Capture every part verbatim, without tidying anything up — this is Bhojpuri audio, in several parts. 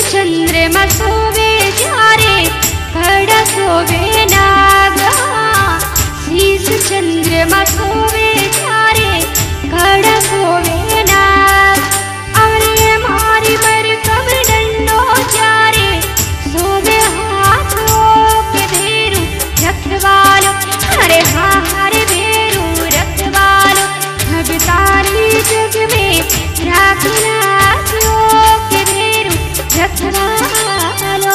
चंद्रमा सोवे जारे खड़ा सोवे नागा। शीश चंद्रमा सोवे जारे खड़ा सोवे नाग। अरे मारी बर कब डंडो जारे सोवे हाथों के भेरू रखवालो। अरे हाँ हरे भेरू रखवालो। भगतानी जग में राखना के भेरू रखवालो।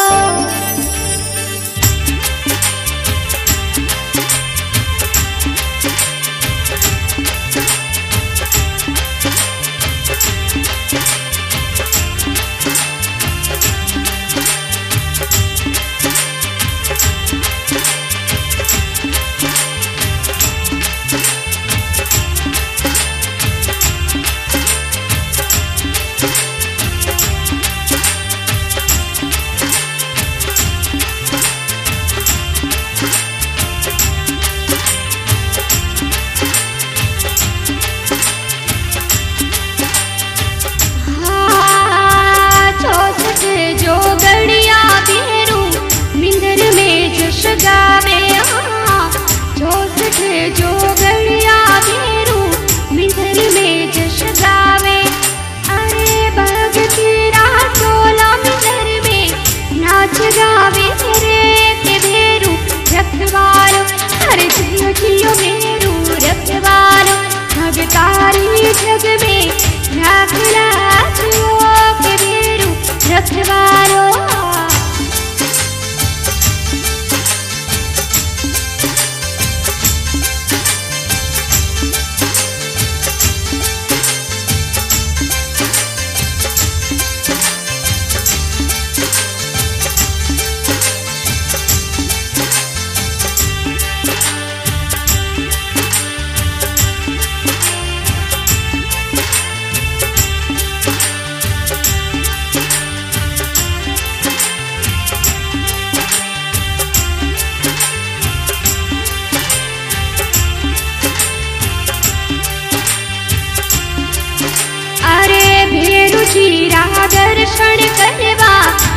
जो गड़िया बेरू मिंदर में जश गावे। चौसठ जो गड़िया बेरू मिंदर में जश गावे। अरे भगती रासोला मिंदर में नाच गावे रे के भेरू रखवालो। अरे जियो जियो भेरू रखवालो। भगतारी जग में राखला के भेरू रखवालो। दर्शन करवा